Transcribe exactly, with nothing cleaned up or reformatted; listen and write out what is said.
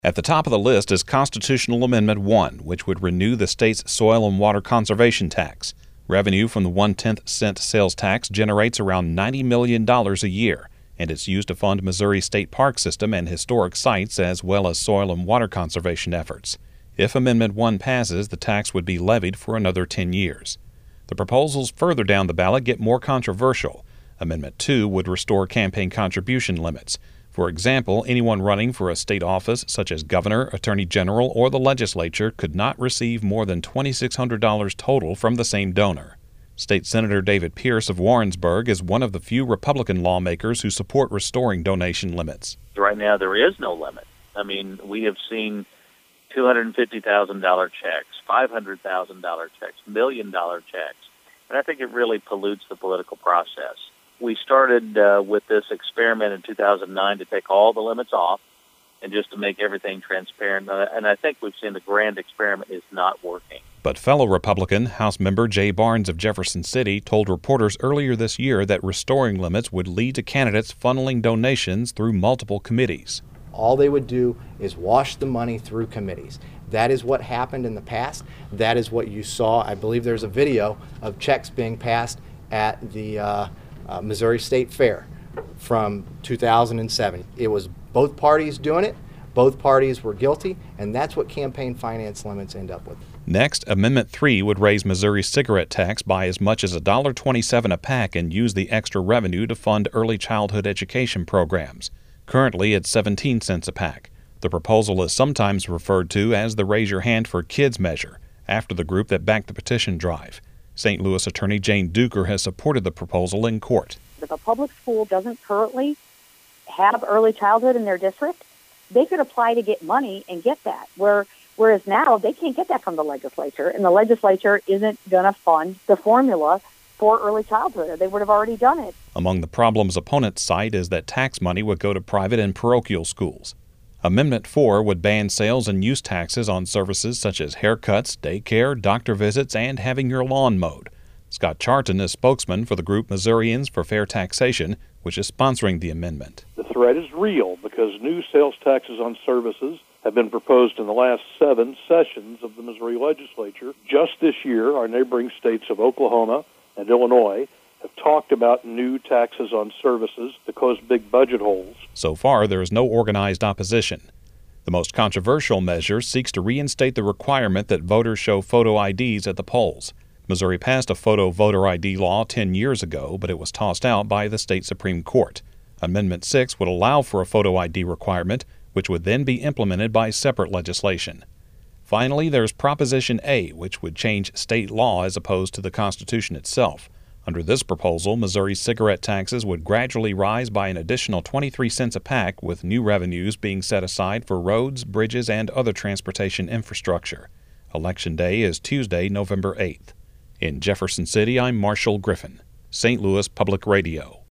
At the top of the list is Constitutional Amendment one, which would renew the state's soil and water conservation tax. Revenue from the one-tenth cent sales tax generates around ninety million dollars a year, and it's used to fund Missouri State Park System and historic sites as well as soil and water conservation efforts. If Amendment one passes, the tax would be levied for another ten years. The proposals further down the ballot get more controversial. Amendment two would restore campaign contribution limits. For example, anyone running for a state office such as governor, attorney general, or the legislature could not receive more than two thousand six hundred dollars total from the same donor. State Senator David Pierce of Warrensburg is one of the few Republican lawmakers who support restoring donation limits. Right now, there is no limit. I mean, we have seen two hundred fifty thousand dollars checks, five hundred thousand dollars checks, million dollar checks, and I think it really pollutes the political process. We started uh, with this experiment in two thousand nine to take all the limits off and just to make everything transparent. Uh, and I think we've seen the grand experiment is not working. But fellow Republican House member Jay Barnes of Jefferson City told reporters earlier this year that restoring limits would lead to candidates funneling donations through multiple committees. All they would do is wash the money through committees. That is what happened in the past. That is what you saw. I believe there's a video of checks being passed at the uh, Uh, Missouri State Fair from two thousand seven. It was both parties doing it, both parties were guilty, and that's what campaign finance limits end up with. Next, Amendment three would raise Missouri's cigarette tax by as much as one dollar twenty-seven a pack and use the extra revenue to fund early childhood education programs. Currently, it's seventeen cents a pack. The proposal is sometimes referred to as the Raise Your Hand for Kids measure, after the group that backed the petition drive. Saint Louis attorney Jane Duker has supported the proposal in court. If a public school doesn't currently have early childhood in their district, they could apply to get money and get that. Where, whereas now they can't get that from the legislature, and the legislature isn't going to fund the formula for early childhood, or they would have already done it. Among the problems opponents cite is that tax money would go to private and parochial schools. Amendment four would ban sales and use taxes on services such as haircuts, daycare, doctor visits, and having your lawn mowed. Scott Charton is spokesman for the group Missourians for Fair Taxation, which is sponsoring the amendment. The threat is real because new sales taxes on services have been proposed in the last seven sessions of the Missouri legislature. Just this year, our neighboring states of Oklahoma and Illinois have talked about new taxes on services to close big budget holes. So far, there is no organized opposition. The most controversial measure seeks to reinstate the requirement that voters show photo I Ds at the polls. Missouri passed a photo voter I D law ten years ago, but it was tossed out by the state Supreme Court. Amendment six would allow for a photo I D requirement, which would then be implemented by separate legislation. Finally, there's Proposition A, which would change state law as opposed to the Constitution itself. Under this proposal, Missouri's cigarette taxes would gradually rise by an additional twenty-three cents a pack, with new revenues being set aside for roads, bridges, and other transportation infrastructure. Election Day is Tuesday, November eighth. In Jefferson City, I'm Marshall Griffin, Saint Louis Public Radio.